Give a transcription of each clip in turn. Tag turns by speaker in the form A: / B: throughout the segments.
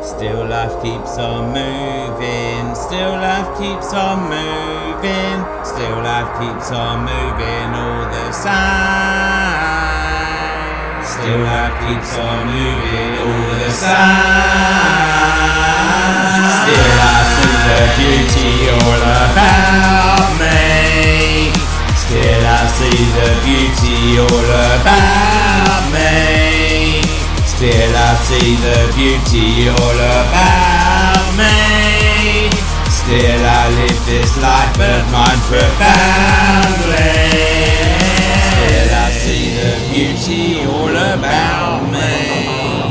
A: Still life keeps on moving, still life keeps on moving, still life keeps on moving all the same. Still life keeps on moving all the same. Still I see the beauty all about me. Still I see the beauty all about me. Still I see the beauty all about me. Still I live this life but mine profoundly. Still I see the beauty all about me.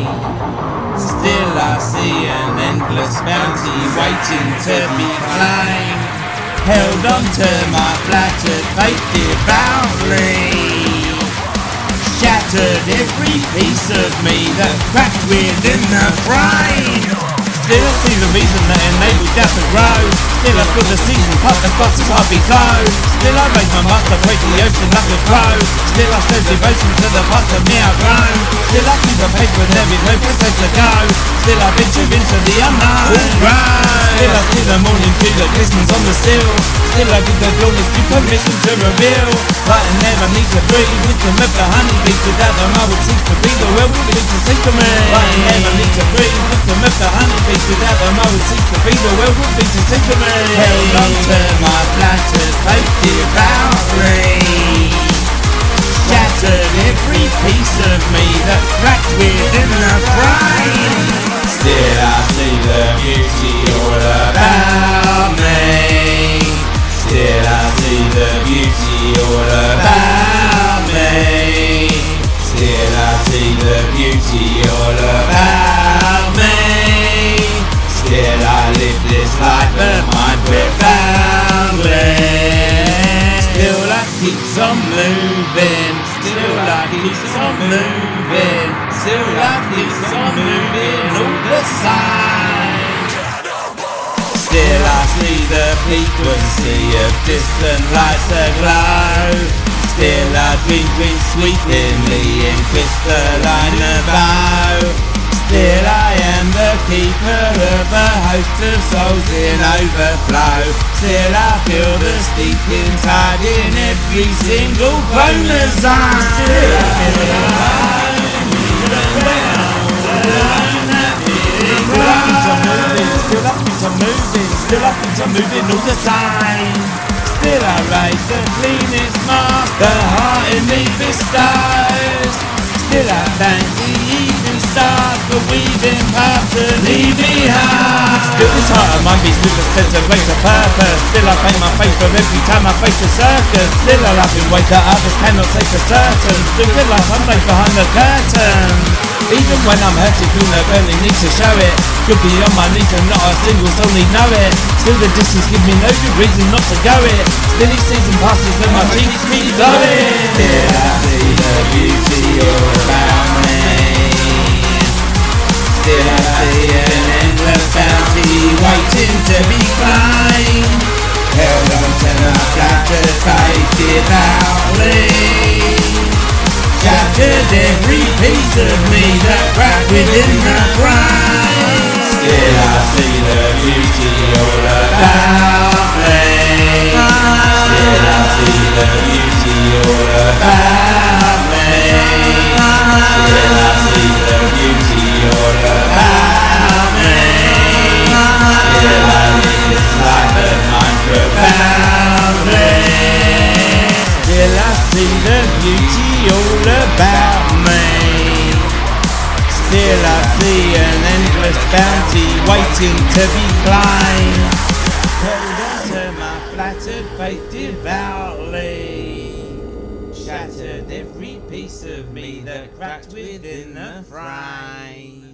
A: Still I see an endless bounty waiting to be claimed. Held on to my flattered faith devoutly. Shattered every piece of me that cracked within the brain. Still I see the reason that enabled doubt to grow. Still I feel the season cut the boxes I'll be closed. Still I raise my mask to break the ocean like a crow. Still I show devotion to the parts of me I've grown. Still I keep a pace when there is no place to go. Still I venture into the unknown. Still I see the morning dew that glistens on the sill. Still I give the dawners due permission to reveal. But I never need to breathe wisdom of the honeybees. Without them I would cease to be, the world would be to sink to me. But I never need to breathe wisdom of the honeybees. Without them I would cease to be, the world would be to sink to me. Held on to my flattered faith devoutly. Shattered every piece of me that cracked within the brain. Still I see the beauty all about me. Still I see the beauty all about me. Still I see the beauty all about me. Still I live this life but mine profoundly. Still life keeps on moving. Still life keeps on moving. Still life keeps on moving all the same. Still I see the frequency of distant lights aglow. Still I dream sweetly in crystalline bow. Still I am the keeper of a host of souls in overflow. Still I feel the steeping tide in every single chromosome. Still I feel Still I keep on moving, still I keep on moving all the time. Still I raise the cleanest mark the heart in me bestows. Still I thank the evening stars for weaving paths to lead me home. Still this heart of mine beats with a sense of race of purpose. Still I paint my face for every time I face a circus. Still I laugh in ways that others cannot say for certain. Still like sunlight behind the curtain. Even when I'm hurting, feel no burning need to show it. Could be on my knees and not a single soul need know it. Still the distance gives me no good reason not to go it. Still each season passes and my cheeks keep glowing. Still I see the beauty all about me. Still I see an endless bounty waiting to be claimed. Held on to my flattered faith devoutly. Shattered every piece of me that cracked within the brain. Still I see the beauty all about me. Still I see the beauty all about me. Still I see the beauty all about me. Still I live this life but mine profoundly. Still I see the beauty all about me. Still I see an endless bounty waiting to be climbed. Held on to my flattered faith devoutly. Shattered every piece of me that cracked within the frame.